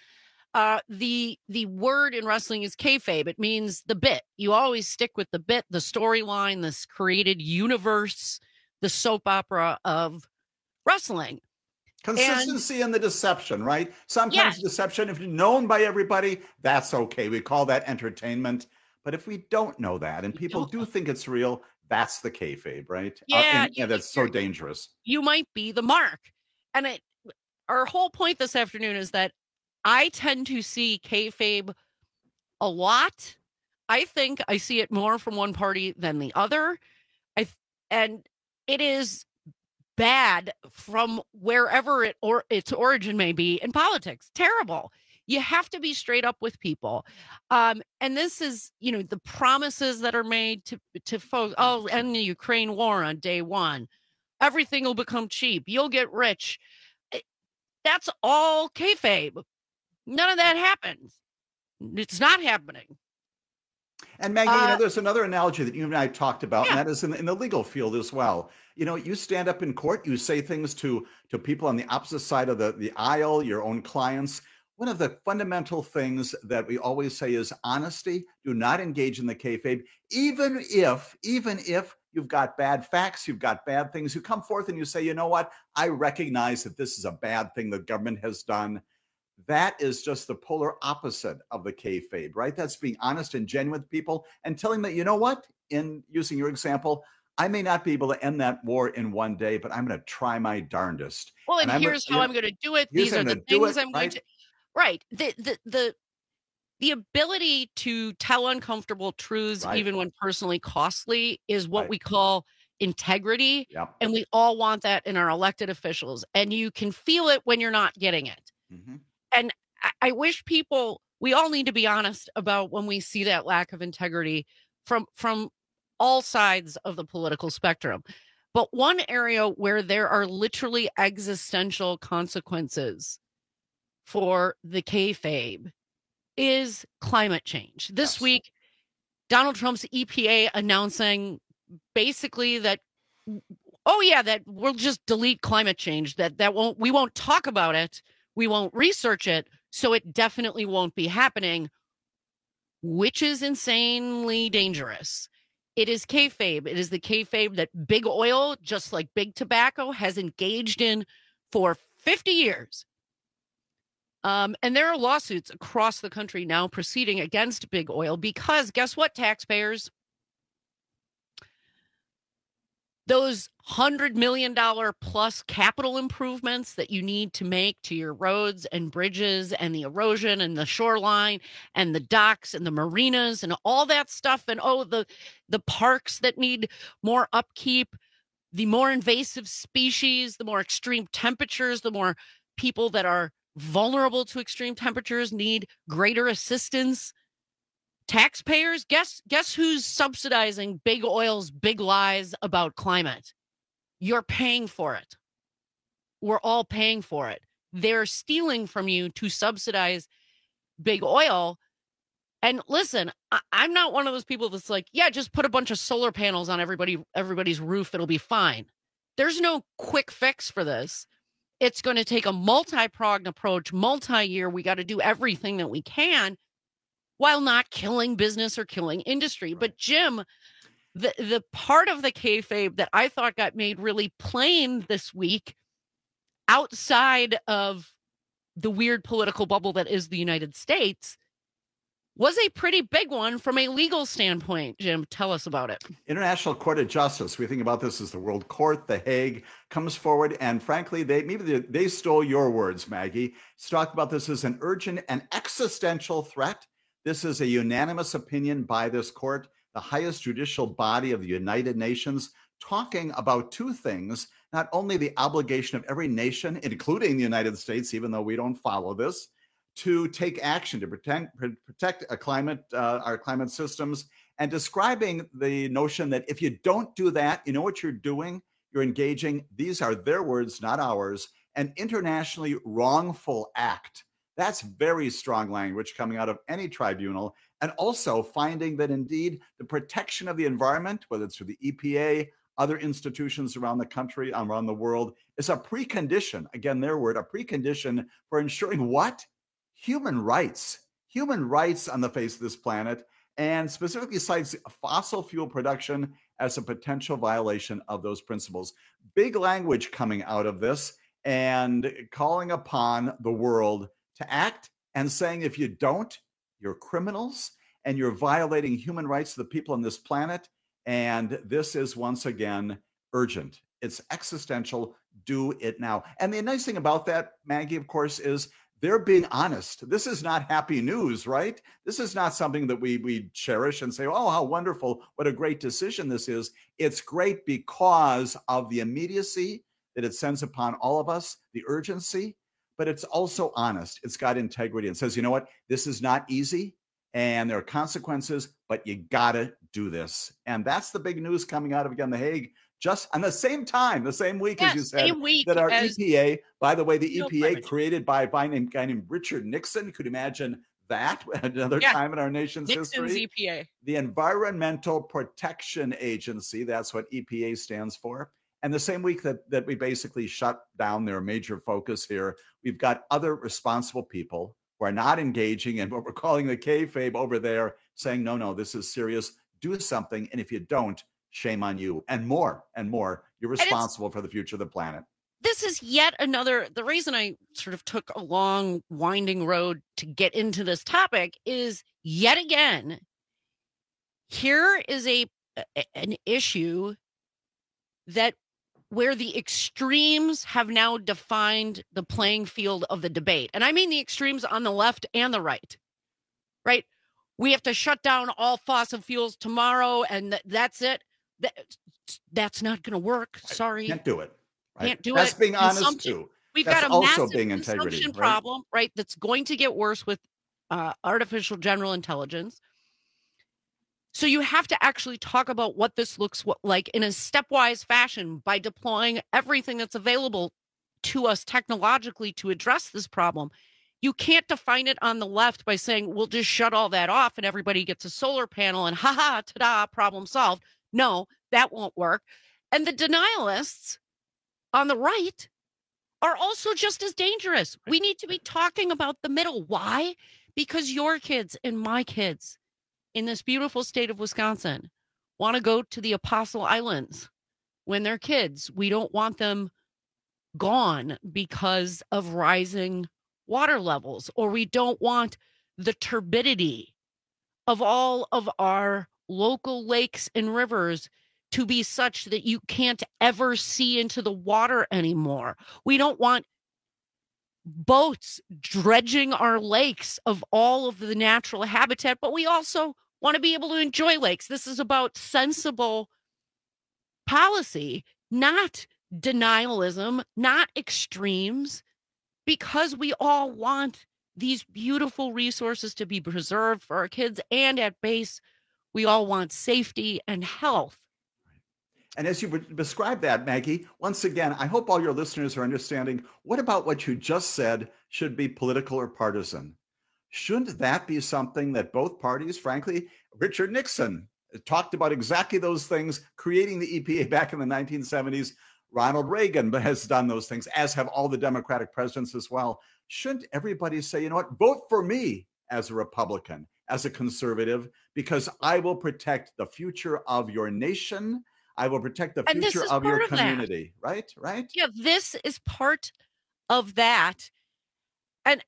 the word in wrestling is kayfabe. It means the bit. You always stick with the bit, the storyline, this created universe, the soap opera of wrestling. Consistency and the deception, right? Sometimes deception, if you're known by everybody, that's okay. We call that entertainment. But if we don't know that and people do think it's real, that's the kayfabe, right? Yeah. That's so dangerous. You might be the mark. And our whole point this afternoon is that I tend to see kayfabe a lot. I think I see it more from one party than the other. And it is bad from wherever its origin may be in politics. Terrible. You have to be straight up with people. And this is, the promises that are made to folks. Oh, end the Ukraine war on day one. Everything will become cheap. You'll get rich. That's all kayfabe. None of that happens. It's not happening. And Maggie, there's another analogy that you and I talked about, and that is in the legal field as well. You stand up in court, you say things to people on the opposite side of the aisle, your own clients. One of the fundamental things that we always say is honesty. Do not engage in the kayfabe, even if you've got bad facts, you've got bad things. You come forth and you say, you know what? I recognize that this is a bad thing the government has done. That is just the polar opposite of the kayfabe, right? That's being honest and genuine with people and telling them, you know what? In using your example, I may not be able to end that war in one day, but I'm going to try my darndest. Well, and here's how I'm going to do it. These are the things I'm going to. Right. The ability to tell uncomfortable truths, even when personally costly, is what we call integrity. Yep. And we all want that in our elected officials. And you can feel it when you're not getting it. Mm-hmm. And I wish we all need to be honest about when we see that lack of integrity from all sides of the political spectrum. But one area where there are literally existential consequences for the kayfabe is climate change. This week, Donald Trump's EPA announcing basically that, that we'll just delete climate change, we won't talk about it. We won't research it, so it definitely won't be happening, which is insanely dangerous. It is kayfabe. It is the kayfabe that big oil, just like big tobacco, has engaged in for 50 years. And there are lawsuits across the country now proceeding against big oil because, guess what, taxpayers? Those $100 million plus capital improvements that you need to make to your roads and bridges and the erosion and the shoreline and the docks and the marinas and all that stuff. And the parks that need more upkeep, the more invasive species, the more extreme temperatures, the more people that are vulnerable to extreme temperatures, need greater assistance. Taxpayers, guess who's subsidizing big oil's big lies about climate? You're paying for it. We're all paying for it. They're stealing from you to subsidize big oil. And listen, I'm not one of those people that's like, yeah, just put a bunch of solar panels on everybody's roof. It'll be fine. There's no quick fix for this. It's going to take a multi-pronged approach, multi-year. We got to do everything that we can while not killing business or killing industry. But Jim, the part of the kayfabe that I thought got made really plain this week, outside of the weird political bubble that is the United States, was a pretty big one from a legal standpoint. Jim, tell us about it. International Court of Justice. We think about this as the World Court. The Hague comes forward, and frankly, they stole your words, Maggie. To talk about this as an urgent and existential threat. This is a unanimous opinion by this court, the highest judicial body of the United Nations, talking about two things: not only the obligation of every nation, including the United States, even though we don't follow this, to take action to protect our climate systems, and describing the notion that if you don't do that, you know what you're doing? You're engaging, these are their words, not ours, an internationally wrongful act. That's very strong language coming out of any tribunal. And also finding that indeed the protection of the environment, whether it's through the EPA, other institutions around the country, around the world, is a precondition, again, their word, a precondition for ensuring what? Human rights on the face of this planet, and specifically cites fossil fuel production as a potential violation of those principles. Big language coming out of this, and calling upon the world to act, and saying if you don't, you're criminals and you're violating human rights of the people on this planet. And this is once again urgent. It's existential. Do it now. And the nice thing about that, Maggie, of course, is they're being honest. This is not happy news, right? This is not something that we cherish and say, oh, how wonderful, what a great decision this is. It's great because of the immediacy that it sends upon all of us, the urgency, but it's also honest. It's got integrity and says, you know what? This is not easy and there are consequences, but you gotta do this. And that's the big news coming out of, again, The Hague, just on the same time, the same week, as you said, that our EPA, by the way, the EPA created by a guy named Richard Nixon. Could you imagine that another time in our nation's Nixon's history? EPA. The Environmental Protection Agency, that's what EPA stands for. And the same week that we basically shut down their major focus here, we've got other responsible people who are not engaging in what we're calling the kayfabe over there, saying, no, this is serious. Do something. And if you don't, shame on you. And more. You're responsible for the future of the planet. This is yet another, the reason I sort of took a long winding road to get into this topic is yet again, here is an issue that where the extremes have now defined the playing field of the debate. And I mean the extremes on the left and the right, right? We have to shut down all fossil fuels tomorrow, and that's it. That's not going to work. Sorry. Can't do it. Right? Can't do That's it. being honest too. We've That's got a also massive being integrity, consumption right? problem, right? That's going to get worse with artificial general intelligence. So you have to actually talk about what this looks like in a stepwise fashion by deploying everything that's available to us technologically to address this problem. You can't define it on the left by saying, we'll just shut all that off and everybody gets a solar panel and ta-da, problem solved. No, that won't work. And the denialists on the right are also just as dangerous. We need to be talking about the middle. Why? Because your kids and my kids in this beautiful state of Wisconsin want to go to the Apostle Islands when they're kids. We don't want them gone because of rising water levels, or we don't want the turbidity of all of our local lakes and rivers to be such that you can't ever see into the water anymore. We don't want boats dredging our lakes of all of the natural habitat, but we also want to be able to enjoy lakes. This is about sensible policy, not denialism, not extremes, because we all want these beautiful resources to be preserved for our kids, and at base, we all want safety and health. And as you describe that, Maggie, once again, I hope all your listeners are understanding, what about what you just said should be political or partisan? Shouldn't that be something that both parties, frankly, Richard Nixon talked about exactly those things, creating the EPA back in the 1970s. Ronald Reagan has done those things, as have all the Democratic presidents as well. Shouldn't everybody say, you know what, vote for me as a Republican, as a conservative, because I will protect the future of your nation. I will protect the future of your community. Right? Yeah, this is part of that. And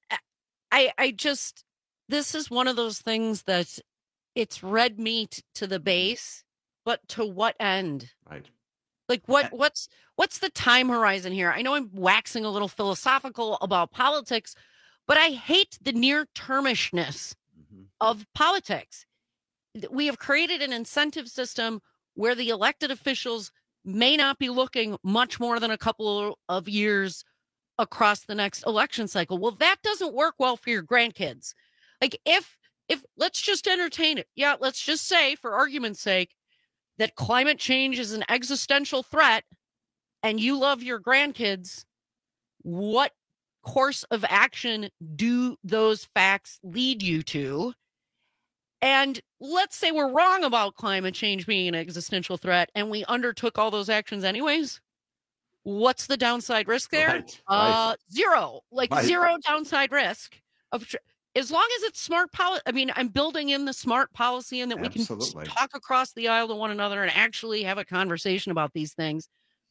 this is one of those things that it's red meat to the base, but to what end? Right. Like what's the time horizon here? I know I'm waxing a little philosophical about politics, but I hate the near-termishness of politics. We have created an incentive system where the elected officials may not be looking much more than a couple of years across the next election cycle. Well, that doesn't work well for your grandkids. Like if let's just entertain it. Yeah, let's just say, for argument's sake, that climate change is an existential threat and you love your grandkids. What course of action do those facts lead you to? And let's say we're wrong about climate change being an existential threat and we undertook all those actions anyways. What's the downside risk there? Right. Zero. Zero downside risk of as long as it's smart policy. I mean, I'm building in the smart policy and that we can talk across the aisle to one another and actually have a conversation about these things.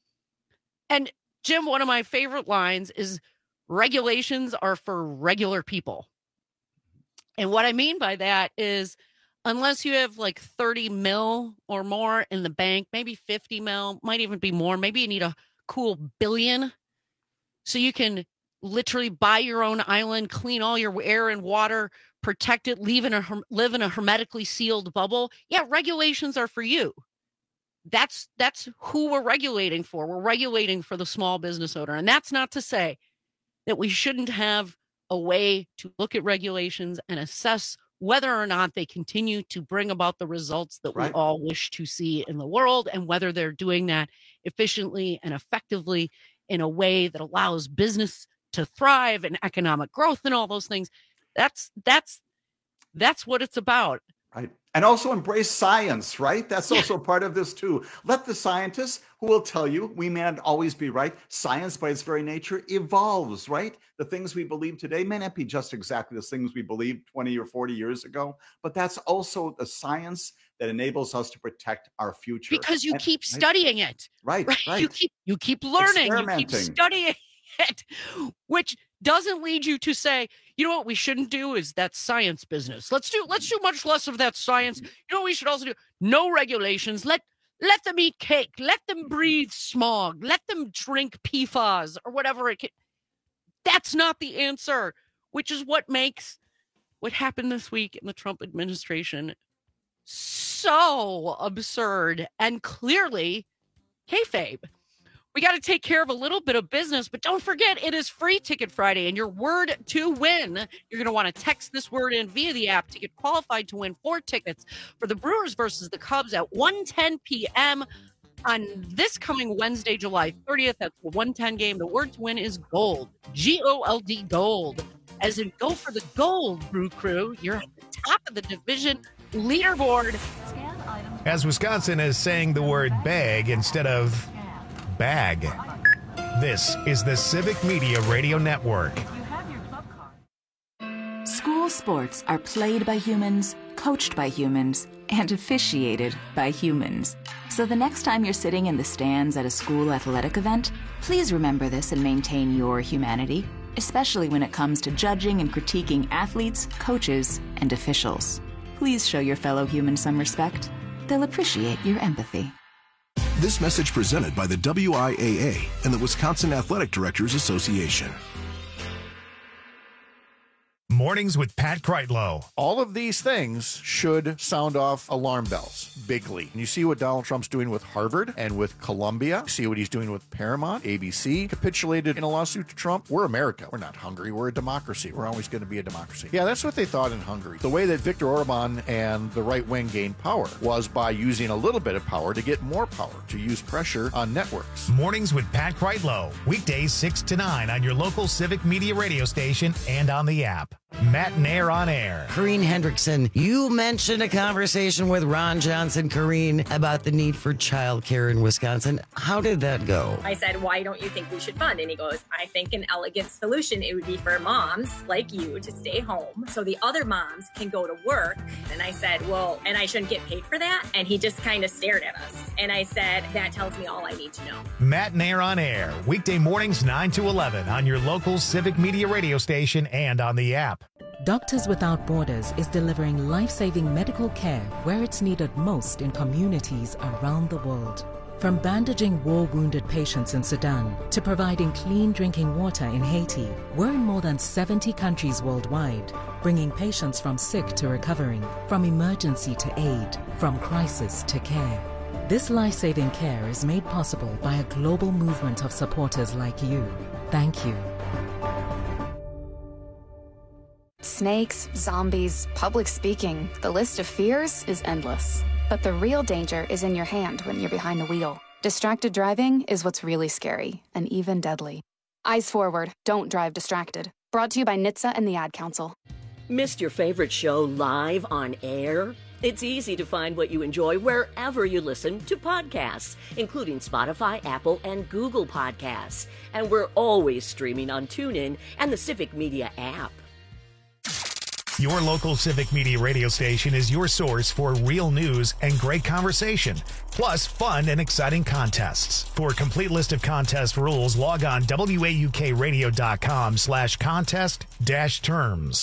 And Jim, one of my favorite lines is regulations are for regular people. And what I mean by that is unless you have like 30 mil or more in the bank, maybe 50 mil, might even be more. Maybe you need a cool billion so you can literally buy your own island, clean all your air and water, protect it, live in a hermetically sealed bubble. Yeah, regulations are for you. That's who we're regulating for. We're regulating for the small business owner. And that's not to say that we shouldn't have a way to look at regulations and assess whether or not they continue to bring about the results that we all wish to see in the world, and whether they're doing that efficiently and effectively in a way that allows business to thrive and economic growth and all those things. That's what it's about. Right. And also embrace science, right? That's also part of this too. Let the scientists, who will tell you we may not always be right. Science by its very nature evolves, right? The things we believe today may not be just exactly the things we believed 20 or 40 years ago, but that's also the science that enables us to protect our future. Because you keep studying it. Right. You keep learning, you keep studying it, which doesn't lead you to say, you know what we shouldn't do is that science business. Let's do much less of that science. You know what we should also do? No regulations. Let them eat cake. Let them breathe smog. Let them drink PFAS or whatever it can. That's not the answer, which is what makes what happened this week in the Trump administration so absurd and clearly kayfabe. We got to take care of a little bit of business, but don't forget it is Free Ticket Friday, and your word to win, you're going to want to text this word in via the app to get qualified to win 4 tickets for the Brewers versus the Cubs at 1:10 p.m. on this coming Wednesday, July 30th. That's the 1:10 game. The word to win is gold, G-O-L-D, gold, as in go for the gold, Brew Crew. You're at the top of the division leaderboard. As Wisconsin is saying the word bag instead of bag. This is the Civic Media Radio Network. School sports are played by humans, coached by humans, and officiated by humans. So the next time you're sitting in the stands at a school athletic event, please remember this and maintain your humanity, especially when it comes to judging and critiquing athletes, coaches, and officials. Please show your fellow humans some respect. They'll appreciate your empathy. This message presented by the WIAA and the Wisconsin Athletic Directors Association. Mornings with Pat Kreitlow. All of these things should sound off alarm bells bigly. And you see what Donald Trump's doing with Harvard and with Columbia. You see what he's doing with Paramount. ABC capitulated in a lawsuit to Trump. We're America. We're not Hungary. We're a democracy. We're always going to be a democracy. Yeah, that's what they thought in Hungary. The way that Viktor Orban and the right wing gained power was by using a little bit of power to get more power, to use pressure on networks. Mornings with Pat Kreitlow. Weekdays 6 to 9 on your local Civic Media radio station and on the app. Matt and Air on Air. Corrine Hendrickson, you mentioned a conversation with Ron Johnson, Corrine, about the need for childcare in Wisconsin. How did that go? I said, why don't you think we should fund? And he goes, I think an elegant solution, it would be for moms like you to stay home so the other moms can go to work. And I said, well, and I shouldn't get paid for that? And he just kind of stared at us. And I said, that tells me all I need to know. Matt and Air on Air. Weekday mornings 9 to 11 on your local Civic Media radio station and on the app. Doctors Without Borders is delivering life-saving medical care where it's needed most in communities around the world. From bandaging war-wounded patients in Sudan to providing clean drinking water in Haiti, we're in more than 70 countries worldwide, bringing patients from sick to recovering, from emergency to aid, from crisis to care. This life-saving care is made possible by a global movement of supporters like you. Thank you. Snakes, zombies, public speaking, the list of fears is endless. But the real danger is in your hand when you're behind the wheel. Distracted driving is what's really scary and even deadly. Eyes forward, don't drive distracted. Brought to you by NHTSA and the Ad Council. Missed your favorite show live on air? It's easy to find what you enjoy wherever you listen to podcasts, including Spotify, Apple, and Google Podcasts. And we're always streaming on TuneIn and the Civic Media app. Your local Civic Media radio station is your source for real news and great conversation, plus fun and exciting contests. For a complete list of contest rules, log on waukradio.com/contest-terms.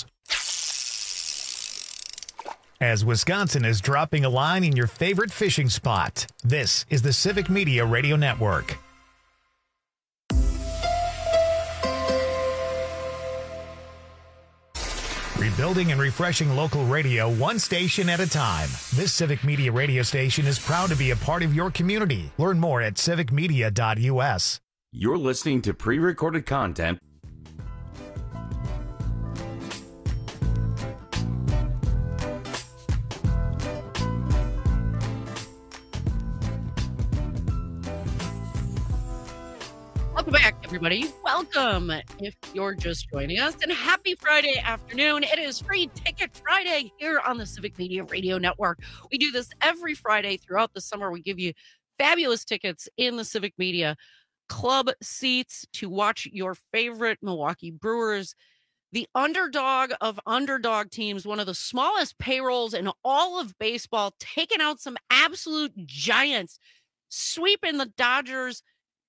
As Wisconsin is dropping a line in your favorite fishing spot, this is the Civic Media Radio Network. Rebuilding and refreshing local radio one station at a time. This Civic Media radio station is proud to be a part of your community. Learn more at civicmedia.us. You're listening to pre-recorded content. Welcome back, everybody. Welcome if you're just joining us. And happy Friday afternoon. It is Free Ticket Friday here on the Civic Media Radio Network. We do this every Friday throughout the summer. We give you fabulous tickets in the Civic Media Club seats to watch your favorite Milwaukee Brewers, the underdog of underdog teams, one of the smallest payrolls in all of baseball, taking out some absolute giants, sweeping the Dodgers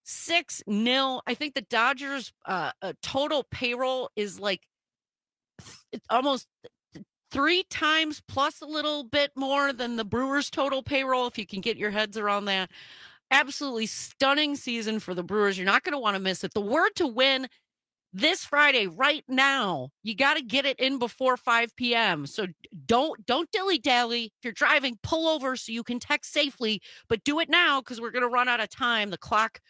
6-0. I think the Dodgers total payroll is like almost 3 times plus a little bit more than the Brewers total payroll, if you can get your heads around that. Absolutely stunning season for the Brewers. You're not going to want to miss it. The word to win this Friday, right now, you got to get it in before 5 p.m. So don't dilly-dally. If you're driving, pull over so you can text safely, but do it now because we're going to run out of time. The clock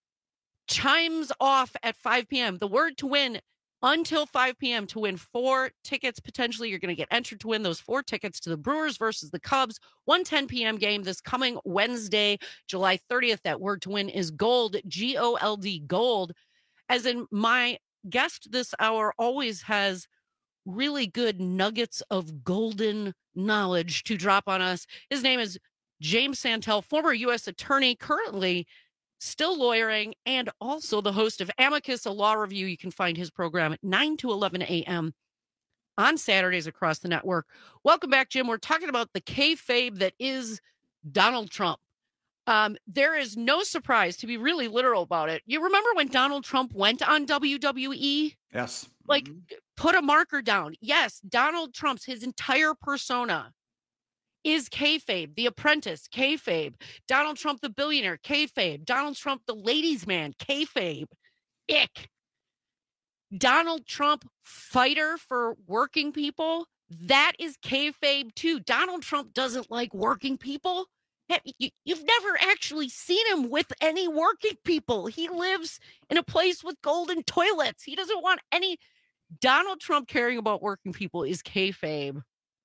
chimes off at 5 p.m. The word to win until 5 p.m. to win 4 tickets. Potentially, you're going to get entered to win those 4 tickets to the Brewers versus the Cubs. 1:10 p.m. game this coming Wednesday, July 30th. That word to win is GOLD, G-O-L-D, GOLD. As in, my guest this hour always has really good nuggets of golden knowledge to drop on us. His name is James Santel, former U.S. attorney, currently still lawyering, and also the host of Amicus, a law review. You can find his program at 9 to 11 a.m. on Saturdays across the network. Welcome back, Jim. We're talking about the kayfabe that is Donald Trump. There is no surprise, to be really literal about it. You remember when Donald Trump went on WWE? Yes. Like, put a marker down. Yes, Donald Trump's, his entire persona is kayfabe. The Apprentice, kayfabe. Donald Trump, the billionaire, kayfabe. Donald Trump, the ladies' man, kayfabe. Ick. Donald Trump, fighter for working people, that is kayfabe too. Donald Trump doesn't like working people. You've never actually seen him with any working people. He lives in a place with golden toilets. He doesn't want any. Donald Trump caring about working people is kayfabe.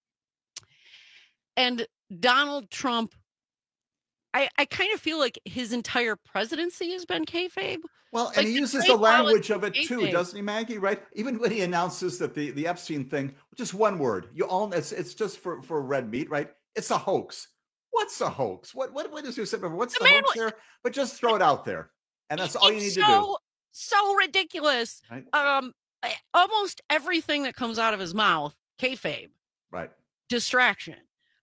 And Donald Trump, I kind of feel like his entire presidency has been kayfabe. Well, like and he uses the language of it too, doesn't he, Maggie? Right? Even when he announces that the Epstein thing, just one word, it's just for red meat, right? It's a hoax. What's a hoax? What is your symptom? What's the hoax there? But just throw it out there, and that's all you need to do. So ridiculous. Right? Almost everything that comes out of his mouth, kayfabe, right? Distraction.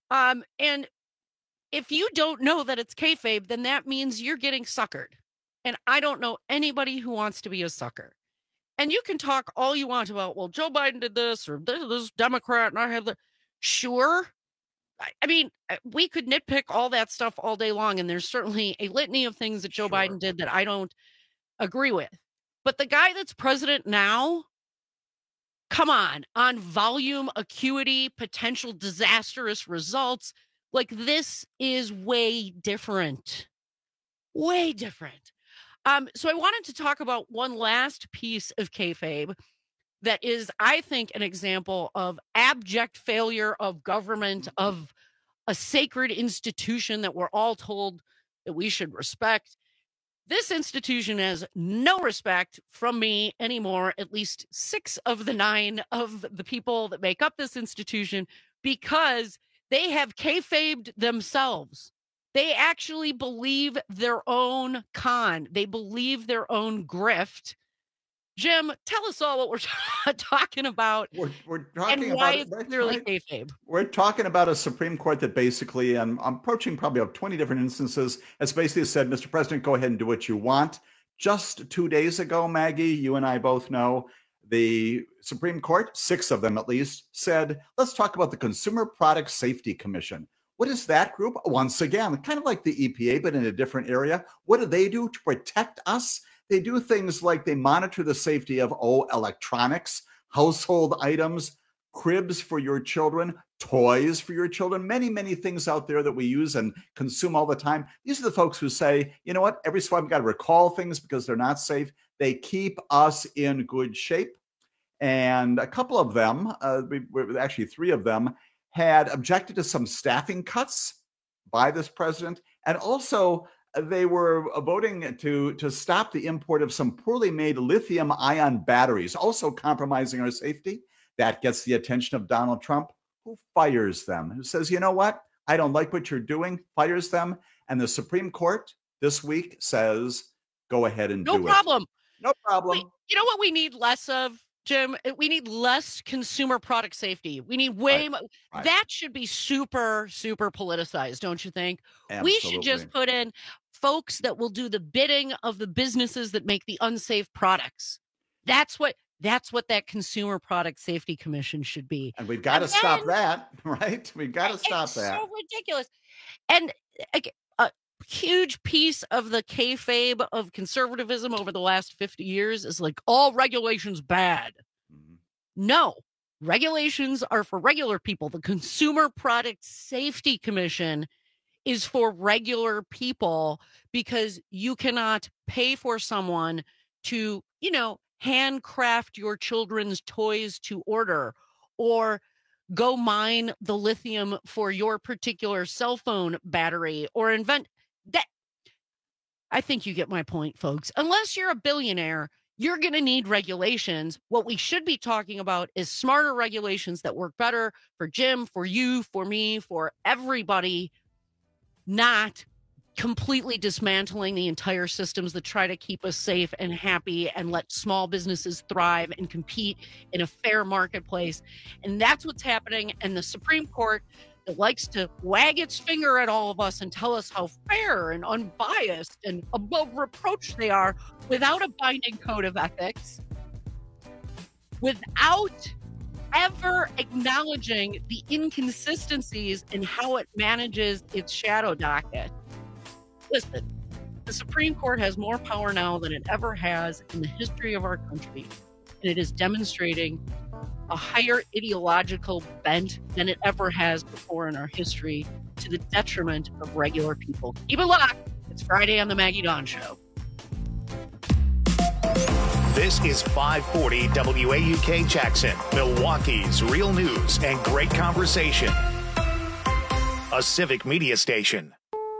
And if you don't know that it's kayfabe, then that means you're getting suckered. And I don't know anybody who wants to be a sucker. And you can talk all you want about, well, Joe Biden did this or this Democrat and I have the. Sure. I mean, we could nitpick all that stuff all day long. And there's certainly a litany of things that Joe Biden did that I don't agree with. But the guy that's president now, come on volume, acuity, potential disastrous results. Like, this is way different. Way different. So I wanted to talk about one last piece of kayfabe that is, I think, an example of abject failure of government, of a sacred institution that we're all told that we should respect. This institution has no respect from me anymore, at least 6 of the 9 of the people that make up this institution, because they have kayfabed themselves. They actually believe their own con. They believe their own grift. Jim, tell us all what we're talking about. We're talking and why about it's clearly kayfabe. We're talking about a Supreme Court that basically, and I'm approaching probably 20 different instances, has basically said, Mr. President, go ahead and do what you want. Just 2 days ago, Maggie, you and I both know, the Supreme Court, 6 of them at least, said, let's talk about the Consumer Product Safety Commission. What is that group? Once again, kind of like the EPA, but in a different area. What do they do to protect us? They do things like they monitor the safety of, electronics, household items, cribs for your children, toys for your children, many, many things out there that we use and consume all the time. These are the folks who say, you know what, every so often we've got to recall things because they're not safe. They keep us in good shape. And a couple of them, actually 3 of them, had objected to some staffing cuts by this president. And also, they were voting to stop the import of some poorly made lithium-ion batteries, also compromising our safety. That gets the attention of Donald Trump, who fires them, who says, you know what? I don't like what you're doing, fires them. And the Supreme Court this week says, go ahead and do it. No problem. No problem. You know what we need less of, Jim? We need less consumer product safety. We need way more. Right. That should be super, super politicized, don't you think? Absolutely. We should just put in folks that will do the bidding of the businesses that make the unsafe products. That's what that Consumer Product Safety Commission should be. And we've got to stop that, right? We've got to stop that. It's so ridiculous. And a huge piece of the kayfabe of conservatism over the last 50 years is like, all regulations bad. Mm-hmm. No, regulations are for regular people. The Consumer Product Safety Commission is for regular people, because you cannot pay for someone to, handcraft your children's toys to order, or go mine the lithium for your particular cell phone battery, or invent that. I think you get my point, folks. Unless you're a billionaire, you're going to need regulations. What we should be talking about is smarter regulations that work better for Jim, for you, for me, for everybody, not completely dismantling the entire systems that try to keep us safe and happy and let small businesses thrive and compete in a fair marketplace. And that's what's happening. And the Supreme Court, that likes to wag its finger at all of us and tell us how fair and unbiased and above reproach they are, without a binding code of ethics, without ever acknowledging the inconsistencies in how it manages its shadow docket. Listen, the Supreme Court has more power now than it ever has in the history of our country. and it is demonstrating a higher ideological bent than it ever has before in our history, to the detriment of regular people. Keep it locked. It's Friday on the Maggie Dawn Show. This is 540 WAUK Jackson, Milwaukee's real news and great conversation. A civic media station.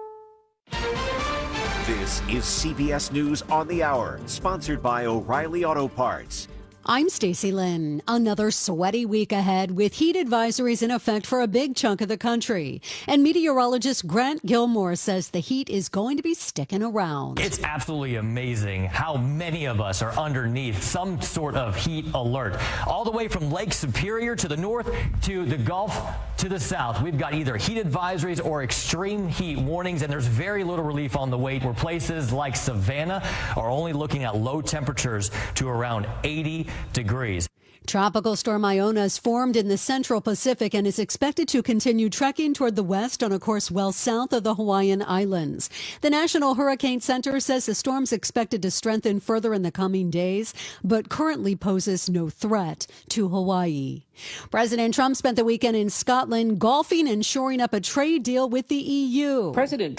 This is CBS News on the Hour, sponsored by O'Reilly Auto Parts. I'm Stacey Lynn. Another sweaty week ahead with heat advisories in effect for a big chunk of the country. And meteorologist Grant Gilmore says the heat is going to be sticking around. It's absolutely amazing how many of us are underneath some sort of heat alert. All the way from Lake Superior to the north to the Gulf to the south. We've got either heat advisories or extreme heat warnings, and there's very little relief on the way, where places like Savannah are only looking at low temperatures to around 80 degrees. Tropical storm Iona is formed in the central Pacific and is expected to continue trekking toward the west on a course well south of the Hawaiian Islands. The National Hurricane Center says the storm's expected to strengthen further in the coming days, but currently poses no threat to Hawaii. President Trump spent the weekend in Scotland golfing and shoring up a trade deal with the EU. President